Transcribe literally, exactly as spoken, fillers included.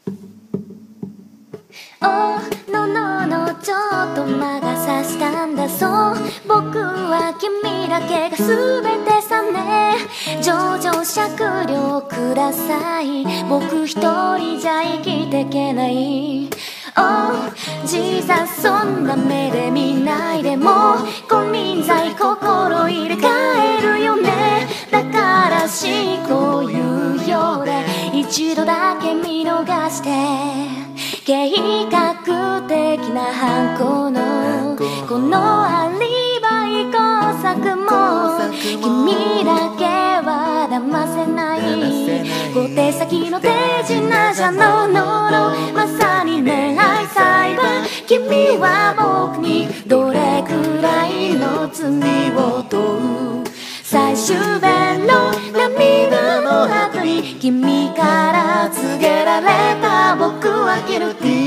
おのののちょっと魔が差したんだそう僕は君だけが全てさね情状酌量ください僕一人じゃ生きてけないおじいさそんな目で見ないでも金輪際心入れ替えるよねだからしこういうようで一度だけ見逃して計画的な犯行のこのアリバイ工作も君だけは騙せない小手先の手品じゃのののまさに恋愛裁判君は僕にどれくらいの罪を問う最終弁の涙の後に君から告げられた僕はギルティ